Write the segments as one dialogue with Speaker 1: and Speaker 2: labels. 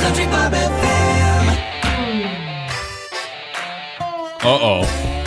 Speaker 1: Country Bob FM.
Speaker 2: Uh-oh.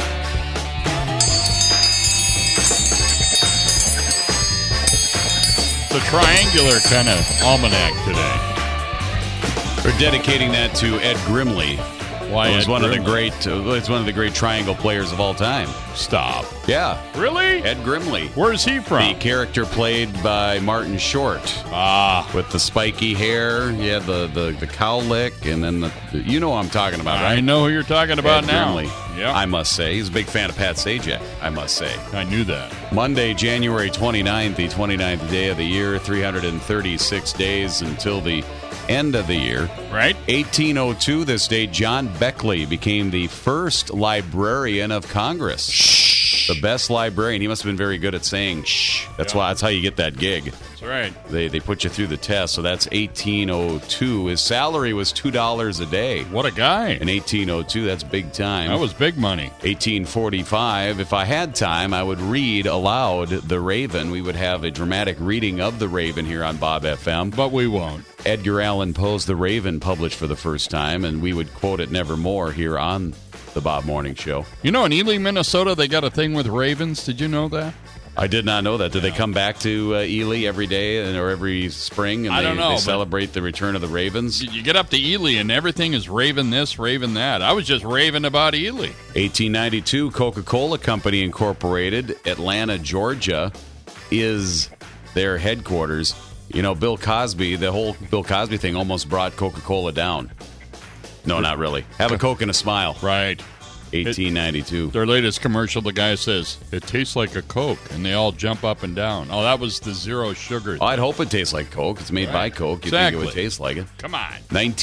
Speaker 2: The triangular kind of almanac today.
Speaker 3: We're dedicating that to Ed Grimley.
Speaker 2: Why?
Speaker 3: It's
Speaker 2: Ed
Speaker 3: one
Speaker 2: Grimley?
Speaker 3: of the great. It's one of the great triangle players of all time.
Speaker 2: Stop.
Speaker 3: Yeah,
Speaker 2: Really?
Speaker 3: Ed Grimley.
Speaker 2: Where's he
Speaker 3: The
Speaker 2: from?
Speaker 3: character played by Martin Short. With the spiky hair, yeah, the cowlick, and then the you know what I'm talking about, right?
Speaker 2: I know who you're talking about
Speaker 3: Ed
Speaker 2: now.
Speaker 3: Grimley.
Speaker 2: Yeah,
Speaker 3: I must say. He's a big fan of Pat Sajak, I must say.
Speaker 2: I knew that.
Speaker 3: Monday, January 29th, the 29th day of the year, 336 days until the end of the year.
Speaker 2: Right?
Speaker 3: 1802, this day, John Beckley became the first librarian of Congress. Shh. The best librarian. He must have been very good at saying shh. That's why. That's how you get that gig.
Speaker 2: That's right.
Speaker 3: They put you through the test. So that's 1802. His salary was $2 a day.
Speaker 2: What a guy.
Speaker 3: In 1802, that's big time.
Speaker 2: That was big money.
Speaker 3: 1845. If I had time, I would read aloud The Raven. We would have a dramatic reading of The Raven here on Bob FM.
Speaker 2: But we won't.
Speaker 3: Edgar Allan Poe's The Raven published for the first time, and we would quote it nevermore here on the Bob Morning Show.
Speaker 2: You know, in Ely, Minnesota, they got a thing with ravens. Did you know that?
Speaker 3: I did not know that. Do they come back to Ely every day or every spring? And
Speaker 2: I don't know,
Speaker 3: They
Speaker 2: but-
Speaker 3: celebrate the return of the Ravens?
Speaker 2: You get up to Ely, and everything is raven this, raven that. I was just raving about Ely.
Speaker 3: 1892, Coca-Cola Company Incorporated, Atlanta, Georgia, is their headquarters. You know, Bill Cosby, the whole Bill Cosby thing almost brought Coca-Cola down. No, not really. Have a Coke and a smile.
Speaker 2: Right.
Speaker 3: 1892.
Speaker 2: Their latest commercial, the guy says, it tastes like a Coke, and they all jump up and down. Oh, that was the zero sugar.
Speaker 3: Oh, I'd hope it tastes like Coke. It's made by Coke. You'd think it would taste like it.
Speaker 2: Come on.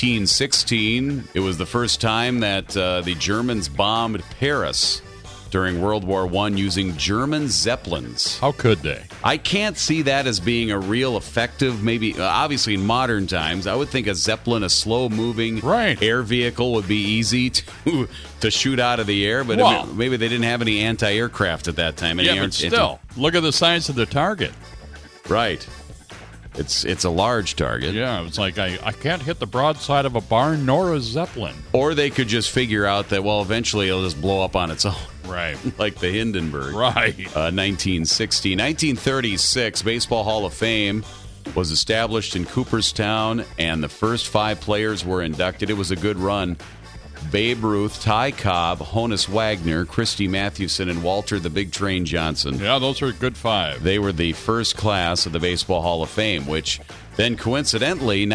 Speaker 3: 1916, it was the first time that the Germans bombed Paris during World War I using German Zeppelins.
Speaker 2: How could they?
Speaker 3: I can't see that as being a real effective, maybe, obviously in modern times, I would think a Zeppelin, a slow-moving air vehicle would be easy to shoot out of the air, but
Speaker 2: Well-
Speaker 3: maybe they didn't have any anti-aircraft at that time.
Speaker 2: Yeah, but still, look at the size of the target.
Speaker 3: Right. It's a large target.
Speaker 2: Yeah, it's like I can't hit the broadside of a barn nor a Zeppelin.
Speaker 3: Or they could just figure out that, well, eventually it'll just blow up on its own.
Speaker 2: Right.
Speaker 3: Like the Hindenburg.
Speaker 2: Right.
Speaker 3: 1960. 1936, Baseball Hall of Fame was established in Cooperstown, and the first 5 players were inducted. It was a good run. Babe Ruth, Ty Cobb, Honus Wagner, Christy Mathewson, and Walter the Big Train Johnson.
Speaker 2: Yeah, those are a good 5.
Speaker 3: They were the first class of the Baseball Hall of Fame, which then coincidentally,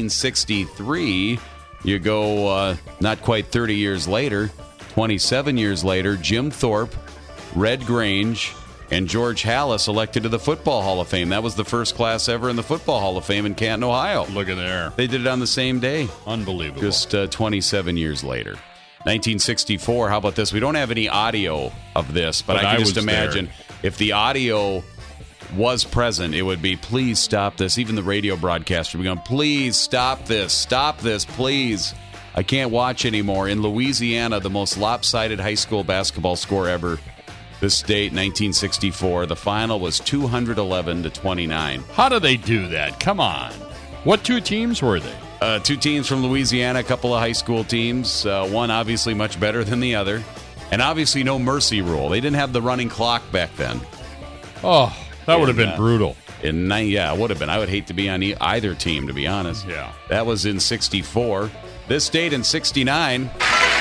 Speaker 3: 1963, you go not quite 30 years later, 27 years later, Jim Thorpe, Red Grange, and George Halas elected to the Football Hall of Fame. That was the first class ever in the Football Hall of Fame in Canton, Ohio.
Speaker 2: Look at there.
Speaker 3: They did it on the same day.
Speaker 2: Unbelievable.
Speaker 3: Just 27 years later. 1964, how about this? We don't have any audio of this, but I can just imagine if the audio was present, it would be, please stop this. Even the radio broadcaster would be going, please stop this, please. I can't watch anymore. In Louisiana, the most lopsided high school basketball score ever. This date, 1964, the final was 211-29.
Speaker 2: How do they do that? Come on. What 2 teams were they?
Speaker 3: 2 teams from Louisiana, a couple of high school teams. One obviously much better than the other. And obviously no mercy rule. They didn't have the running clock back then.
Speaker 2: Oh, that would have been brutal.
Speaker 3: Yeah, it would have been. I would hate to be on either team, to be honest.
Speaker 2: Yeah.
Speaker 3: That was in 64. This date in 69.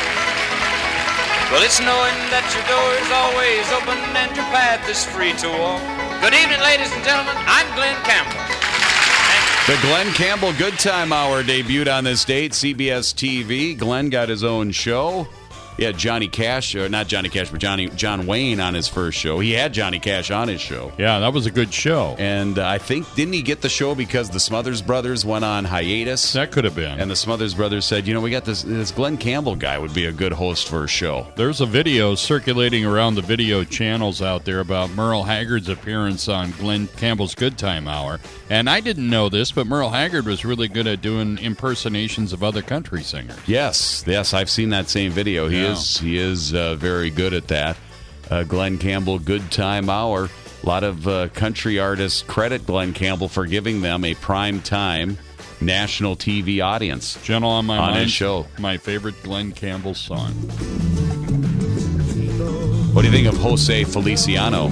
Speaker 4: Well, it's knowing that your door is always open and your path is free to walk. Good evening, ladies and gentlemen. I'm Glenn Campbell.
Speaker 3: The Glenn Campbell Good Time Hour debuted on this date, CBS TV. Glenn got his own show. He had Johnny Cash, or not Johnny Cash, but John Wayne on his first show. He had Johnny Cash on his show.
Speaker 2: Yeah, that was a good show.
Speaker 3: And I think, didn't he get the show because the Smothers Brothers went on hiatus?
Speaker 2: That could have been.
Speaker 3: And the Smothers Brothers said, we got this Glenn Campbell guy would be a good host for a show.
Speaker 2: There's a video circulating around the video channels out there about Merle Haggard's appearance on Glenn Campbell's Good Time Hour. And I didn't know this, but Merle Haggard was really good at doing impersonations of other country singers.
Speaker 3: Yes, I've seen that same video. He is very good at that. Glenn Campbell, Good Time Hour. A lot of country artists credit Glenn Campbell for giving them a prime time national TV audience.
Speaker 2: Gentle on my
Speaker 3: on
Speaker 2: mind,
Speaker 3: his show.
Speaker 2: My favorite Glenn Campbell song.
Speaker 3: What do you think of Jose Feliciano?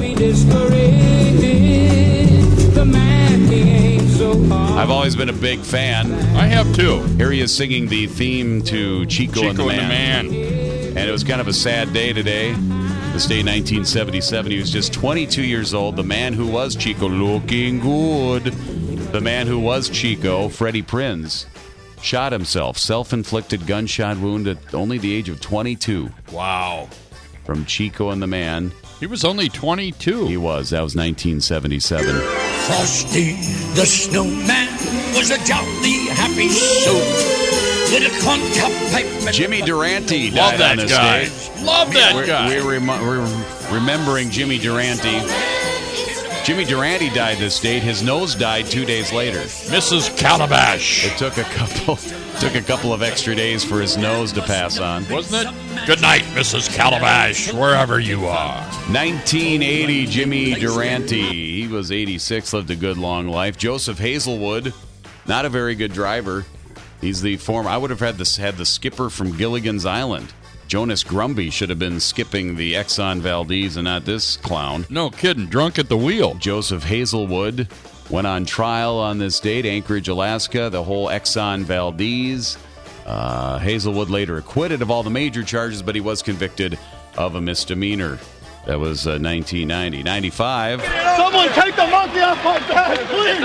Speaker 3: I've always been a big fan.
Speaker 2: I have too.
Speaker 3: Here he is singing the theme to Chico and the Man. And it was kind of a sad day today. This day, 1977, he was just 22 years old. The man who was Chico, looking good. The man who was Chico, Freddie Prinze, shot himself. Self-inflicted gunshot wound at only the age of 22.
Speaker 2: Wow.
Speaker 3: From Chico and the Man.
Speaker 2: He was only 22.
Speaker 3: He was. That was 1977.
Speaker 1: Frosty the Snowman was a jolly happy soul with a corncob pipe.
Speaker 3: Jimmy Durante
Speaker 2: Love
Speaker 3: died
Speaker 2: that
Speaker 3: on this
Speaker 2: guy.
Speaker 3: day.
Speaker 2: Love that guy.
Speaker 3: We're remembering Jimmy Durante. Jimmy Durante died this date. His nose died 2 days later.
Speaker 2: Mrs. Calabash.
Speaker 3: It took a couple of extra days for his nose to pass on.
Speaker 2: Wasn't it? Good night, Mrs. Calabash, wherever you are.
Speaker 3: 1980, Jimmy Durante. He was 86, lived a good long life. Joseph Hazelwood, not a very good driver. He's the former. I would have had the skipper from Gilligan's Island. Jonas Grumby should have been skipping the Exxon Valdez and not this clown.
Speaker 2: No kidding, drunk at the wheel.
Speaker 3: Joseph Hazelwood went on trial on this date, Anchorage, Alaska, the whole Exxon Valdez. Hazelwood later acquitted of all the major charges, but he was convicted of a misdemeanor. That was 1990. 95.
Speaker 5: Someone take the monkey off my back, please!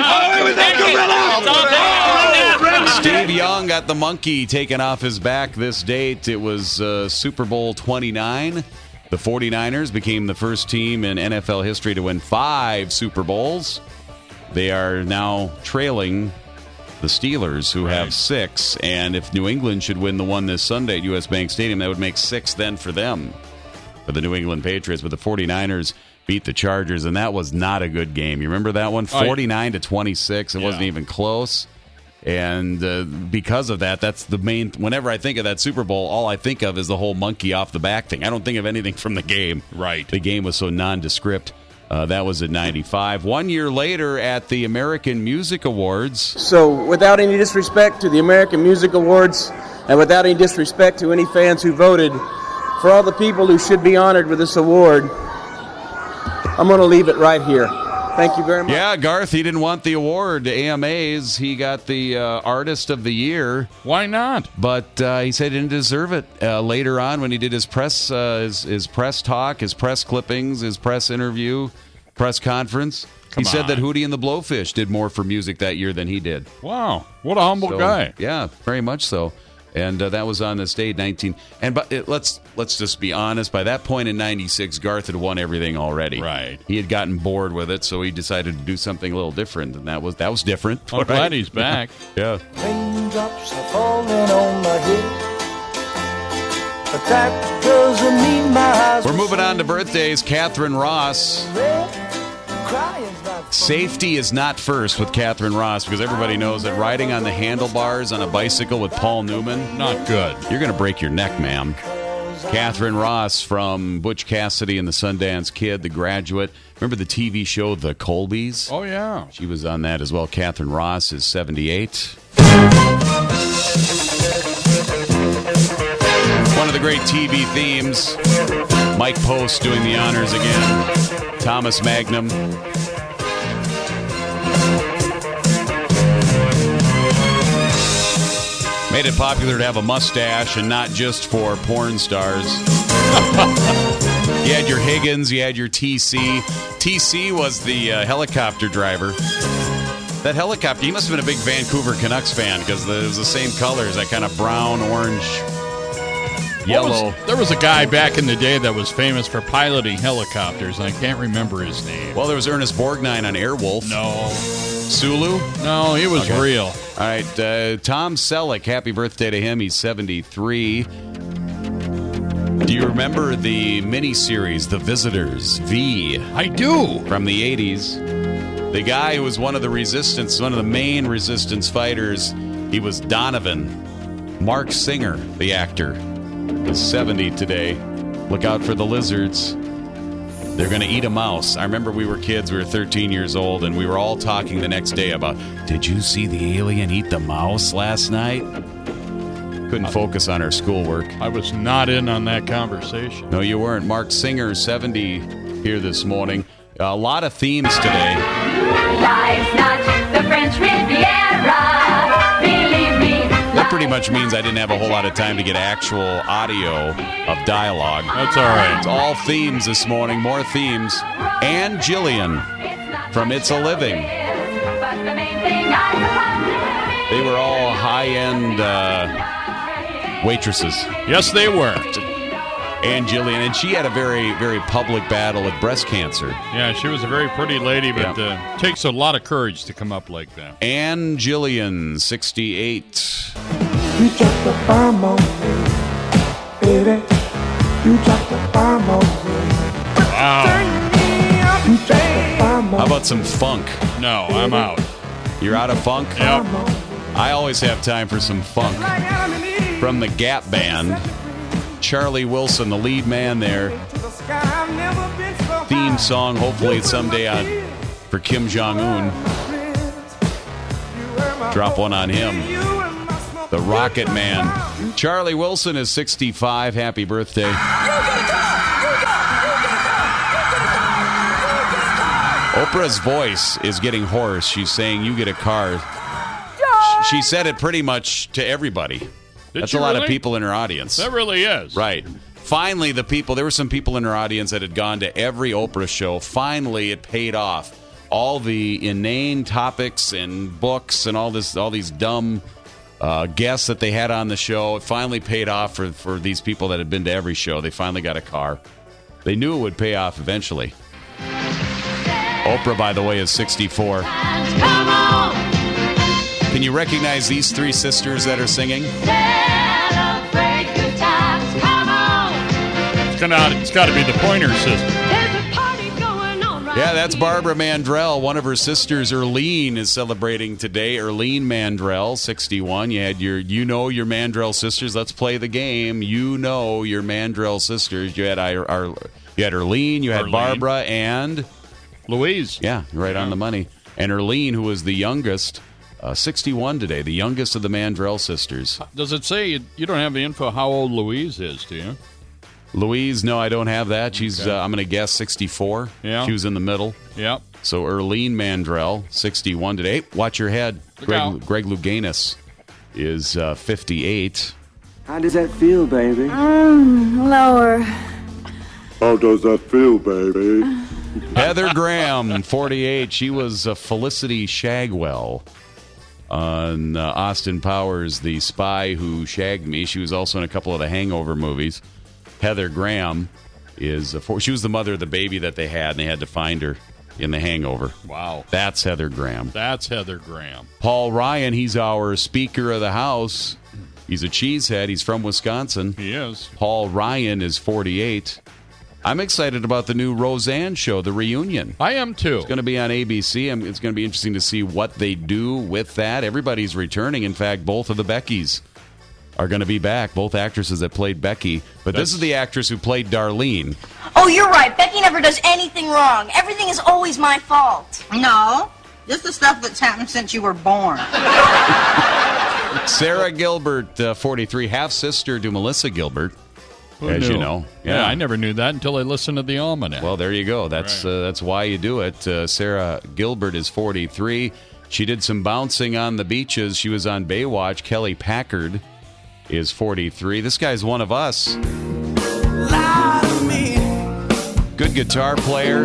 Speaker 3: Steve Young got the monkey taken off his back this date. It was Super Bowl 29. The 49ers became the first team in NFL history to win 5 Super Bowls. They are now trailing the Steelers, who have 6. And if New England should win the one this Sunday at U.S. Bank Stadium, that would make 6 then for them, for the New England Patriots. But the 49ers beat the Chargers, and that was not a good game. You remember that one? 49-26. It wasn't even close. And because of that, that's the main. Whenever I think of that Super Bowl, all I think of is the whole monkey off the back thing. I don't think of anything from the game.
Speaker 2: Right.
Speaker 3: The game was so nondescript. That was at 95. 1 year later at the American Music Awards.
Speaker 6: So without any disrespect to the American Music Awards and without any disrespect to any fans who voted, for all the people who should be honored with this award, I'm going to leave it right here. Thank you very much.
Speaker 3: Yeah, Garth, he didn't want the award. AMAs, he got the Artist of the Year.
Speaker 2: Why not?
Speaker 3: But he said he didn't deserve it. Later on, when he did his press talk, his press clippings, his press interview, press conference, he said that Hootie and the Blowfish did more for music that year than he did.
Speaker 2: Wow, what a humble guy.
Speaker 3: Yeah, very much so. And that was on this date, 19. And let's just be honest. By that point in '96, Garth had won everything already.
Speaker 2: Right.
Speaker 3: He had gotten bored with it, so he decided to do something a little different, and that was different.
Speaker 2: I'm glad he's back.
Speaker 3: Yeah.
Speaker 5: Raindrops are falling on my head, but that doesn't mean my eyes.
Speaker 3: We're moving on to birthdays. Catherine Ross. Safety is not first with Catherine Ross, because everybody knows that riding on the handlebars on a bicycle with Paul Newman,
Speaker 2: not good.
Speaker 3: You're going to break your neck, ma'am. Catherine Ross from Butch Cassidy and the Sundance Kid, The Graduate. Remember the TV show The Colbys?
Speaker 2: Oh, yeah.
Speaker 3: She was on that as well. Catherine Ross is 78. One of the great TV themes. Mike Post doing the honors again. Thomas Magnum. Made it popular to have a mustache, and not just for porn stars. You had your Higgins, you had your TC. TC was the helicopter driver. That helicopter, he must have been a big Vancouver Canucks fan, because it was the same colors, that kind of brown, orange, yellow.
Speaker 2: There was a guy back in the day that was famous for piloting helicopters, and I can't remember his name.
Speaker 3: Well, there was Ernest Borgnine on Airwolf.
Speaker 2: No.
Speaker 3: Sulu?
Speaker 2: No, he was real.
Speaker 3: All right, Tom Selleck, happy birthday to him. He's 73. Do you remember the miniseries, The Visitors, V?
Speaker 2: I do.
Speaker 3: From the 80s. The guy who was one of the resistance, one of the main resistance fighters, he was Donovan. Mark Singer, the actor, is 70 today. Look out for the lizards. They're going to eat a mouse. I remember we were kids. We were 13 years old, and we were all talking the next day about, did you see the alien eat the mouse last night? Couldn't focus on our schoolwork.
Speaker 2: I was not in on that conversation.
Speaker 3: No, you weren't. Mark Singer, 70, here this morning. A lot of themes today.
Speaker 7: Life's not the French Riviera, believe me.
Speaker 3: That pretty much means I didn't have a whole lot of time to get actual audio of dialogue.
Speaker 2: That's all right.
Speaker 3: It's all themes this morning, more themes. Ann Jillian from It's a Living. They were all high-end waitresses.
Speaker 2: Yes, they were.
Speaker 3: Ann Jillian, and she had a very, very public battle with breast cancer.
Speaker 2: Yeah, she was a very pretty lady, but takes a lot of courage to come up like that.
Speaker 3: Ann Jillian, 68.
Speaker 5: You dropped the bomb on me, baby. You dropped the bomb on me.
Speaker 2: Wow.
Speaker 5: You dropped the bomb on
Speaker 3: How about some funk?
Speaker 2: No, I'm out.
Speaker 3: You're out of funk?
Speaker 2: Yep.
Speaker 3: I always have time for some funk. From the Gap Band, Charlie Wilson, the lead man there. Theme song, hopefully someday for Kim Jong-un. Drop one on him. The Rocket Man. Charlie Wilson is 65. Happy birthday. Oprah's voice is getting hoarse. She's saying, you get a car. She said it pretty much to everybody. That's a lot of people in her audience.
Speaker 2: That really is.
Speaker 3: Right. Finally, there were some people in her audience that had gone to every Oprah show. Finally, it paid off. All the inane topics and books and all these dumb guests that they had on the show, it finally paid off for these people that had been to every show. They finally got a car. They knew it would pay off eventually. Oprah, by the way, is 64.
Speaker 7: Come on.
Speaker 3: Can you recognize these three sisters that are singing?
Speaker 7: Celebrate good times. Come on.
Speaker 2: It's got to be the Pointer Sisters.
Speaker 7: There's a party going on right
Speaker 3: Yeah, that's
Speaker 7: here.
Speaker 3: Barbara Mandrell. One of her sisters, Erlene, is celebrating today. Erlene Mandrell, 61. You had your Mandrell sisters. Let's play the game. You know your Mandrell sisters. You had Erlene, you had Barbara, and
Speaker 2: Louise.
Speaker 3: Yeah, right on the money. And Erlene, who was the youngest, 61 today, the youngest of the Mandrell sisters.
Speaker 2: Does it say you don't have the info how old Louise is, do you?
Speaker 3: Louise, no, I don't have that. She's, I'm going to guess, 64.
Speaker 2: Yeah.
Speaker 3: She was in the middle.
Speaker 2: Yep.
Speaker 3: So Erlene Mandrell, 61 today. Hey, watch your head. Greg Louganis is 58.
Speaker 8: How does that feel, baby?
Speaker 9: Lower.
Speaker 8: How does that feel, baby?
Speaker 3: Heather Graham, 48. She was Felicity Shagwell on Austin Powers, The Spy Who Shagged Me. She was also in a couple of the Hangover movies. Heather Graham is she was the mother of the baby that they had, and they had to find her in The Hangover.
Speaker 2: Wow.
Speaker 3: That's Heather Graham.
Speaker 2: That's Heather Graham.
Speaker 3: Paul Ryan, he's our Speaker of the House. He's a cheesehead. He's from Wisconsin.
Speaker 2: He is.
Speaker 3: Paul Ryan is 48. I'm excited about the new Roseanne show, The Reunion.
Speaker 2: I am too.
Speaker 3: It's going to be on ABC. It's going to be interesting to see what they do with that. Everybody's returning. In fact, both of the Beckys are going to be back, both actresses that played Becky. But this is the actress who played Darlene.
Speaker 9: Oh, you're right. Becky never does anything wrong. Everything is always my fault.
Speaker 10: No, just the stuff that's happened since you were born.
Speaker 3: Sarah Gilbert, 43, half-sister to Melissa Gilbert.
Speaker 2: Who
Speaker 3: as
Speaker 2: knew?
Speaker 3: you know.
Speaker 2: Yeah, I never knew that until I listened to the Almanac.
Speaker 3: Well, there you go. That's why you do it. Sarah Gilbert is 43. She did some bouncing on the beaches. She was on Baywatch. Kelly Packard is 43. This guy's one of us. Good guitar player.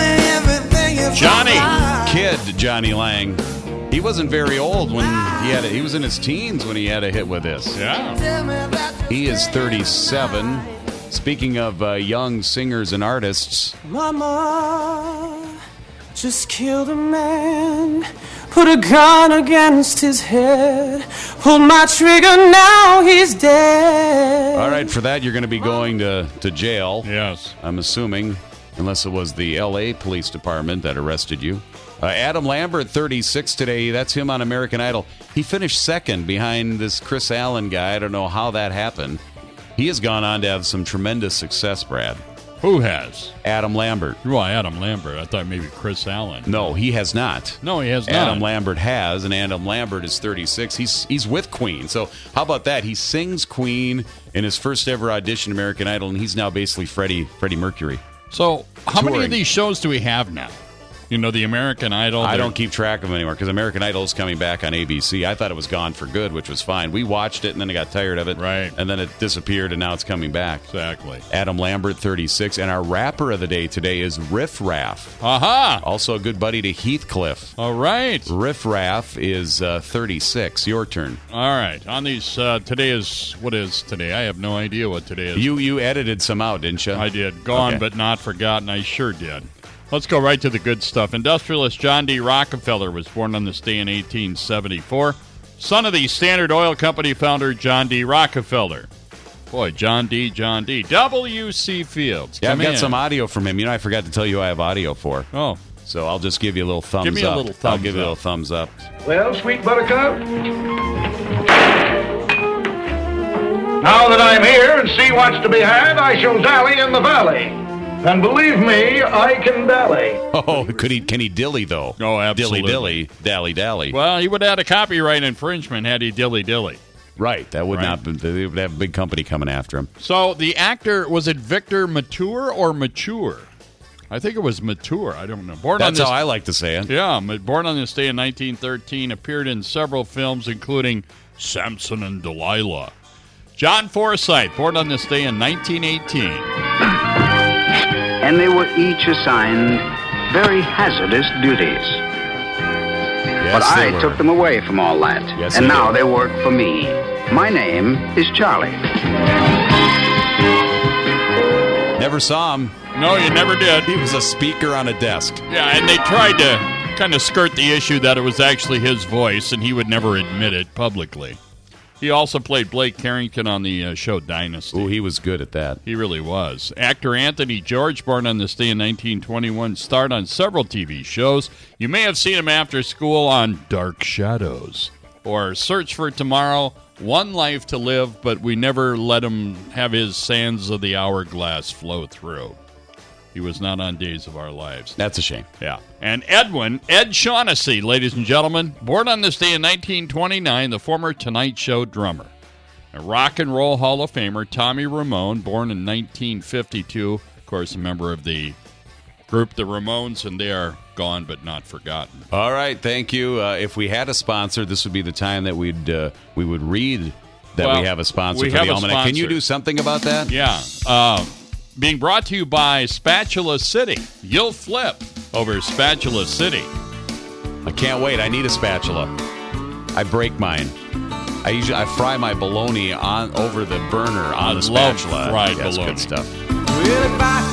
Speaker 3: Johnny Lang. He wasn't very old when he was in his teens when he had a hit with this.
Speaker 2: Yeah.
Speaker 3: He is 37. Speaking of young singers and artists.
Speaker 5: Mama just killed a man, put a gun against his head, pulled my trigger, now he's dead.
Speaker 3: All right, for that you're going to be going to jail.
Speaker 2: Yes.
Speaker 3: I'm assuming, unless it was the L.A. Police Department that arrested you. Adam Lambert, 36 today. That's him on American Idol. He finished second behind this Chris Allen guy. I don't know how that happened. He has gone on to have some tremendous success, Brad.
Speaker 2: Who has?
Speaker 3: Adam Lambert.
Speaker 2: Well, Adam Lambert. I thought maybe Chris Allen.
Speaker 3: No, he has not.
Speaker 2: No, he has not.
Speaker 3: Adam Lambert has, and Adam Lambert is 36. He's with Queen. So how about that? He sings Queen in his first ever audition, American Idol, and he's now basically Freddie Mercury.
Speaker 2: So how many
Speaker 3: Touring.
Speaker 2: of these shows do we have now? You know, the American Idol.
Speaker 3: I don't keep track of them anymore because American Idol is coming back on ABC. I thought it was gone for good, which was fine. We watched it, and then I got tired of it.
Speaker 2: Right.
Speaker 3: And then it disappeared, and now it's coming back.
Speaker 2: Exactly.
Speaker 3: Adam Lambert, 36. And our rapper of the day today is Riff Raff.
Speaker 2: Aha!
Speaker 3: Also a good buddy to Heathcliff.
Speaker 2: All right.
Speaker 3: Riff Raff is 36. Your turn.
Speaker 2: All right. On these, today is, what is today? I have no idea what today is.
Speaker 3: You edited some out, didn't you?
Speaker 2: I did. Gone
Speaker 3: Okay.
Speaker 2: but not forgotten. I sure did. Let's go right to the good stuff. Industrialist John D. Rockefeller was born on this day in 1874. Son of the Standard Oil Company founder John D. Rockefeller. Boy, John D. W.C. Fields.
Speaker 3: Yeah, I've
Speaker 2: Come
Speaker 3: got
Speaker 2: in.
Speaker 3: some audio from him. You know, I forgot to tell you who I have audio for.
Speaker 2: Oh.
Speaker 3: So I'll just give you a little thumbs up.
Speaker 2: Give me a little thumbs
Speaker 3: I'll give you a
Speaker 2: up.
Speaker 3: little thumbs up.
Speaker 11: Well, sweet buttercup, now that I'm here and see what's to be had, I shall dally in the valley. And believe me, I can dally.
Speaker 3: Oh, can he dilly, though?
Speaker 2: Oh, absolutely.
Speaker 3: Dilly, dally.
Speaker 2: Well, he would have had a copyright infringement had he dilly.
Speaker 3: Right. That would
Speaker 2: Right.
Speaker 3: not be, they would have a big company coming after him.
Speaker 2: So the actor, was it Victor Mature or Mature? I think it was Mature. I don't know.
Speaker 3: That's how I like to say it.
Speaker 2: Yeah, born on this day in 1913, appeared in several films, including Samson and Delilah. John Forsythe, born on this day in 1918.
Speaker 12: And they were each assigned very hazardous duties. But I took them away from all that,
Speaker 3: Yes,
Speaker 12: and
Speaker 3: they
Speaker 12: now
Speaker 3: did.
Speaker 12: they work for me. My name is Charlie.
Speaker 3: Never saw him.
Speaker 2: No, you never did.
Speaker 3: He was a speaker on a desk.
Speaker 2: Yeah, and they tried to kind of skirt the issue that it was actually his voice, and he would never admit it publicly. He also played Blake Carrington on the show Dynasty.
Speaker 3: Oh, he was good at that.
Speaker 2: He really was. Actor Anthony George, born on this day in 1921, starred on several TV shows. You may have seen him after school on Dark Shadows or Search for Tomorrow, One Life to Live, but we never let him have his sands of the hourglass flow through. He was not on Days of Our Lives.
Speaker 3: That's a shame.
Speaker 2: Yeah. And Ed Shaughnessy, ladies and gentlemen, born on this day in 1929, the former Tonight Show drummer. A Rock and Roll Hall of Famer, Tommy Ramone, born in 1952. Of course, a member of the group The Ramones, and they are gone but not forgotten.
Speaker 3: All right, thank you. If we had a sponsor, this would be the time that we would read that
Speaker 2: Well,
Speaker 3: we have a sponsor
Speaker 2: we
Speaker 3: for
Speaker 2: have
Speaker 3: the
Speaker 2: a
Speaker 3: Almanac. Can you
Speaker 2: sponsor.
Speaker 3: do something about that?
Speaker 2: Yeah. Being brought to you by Spatula City. You'll flip over Spatula City.
Speaker 3: I can't wait. I need a spatula. I break mine. I fry my bologna over the burner on the
Speaker 2: love
Speaker 3: spatula.
Speaker 2: fried
Speaker 3: Yes,
Speaker 2: bologna.
Speaker 3: good stuff.
Speaker 5: Well, if I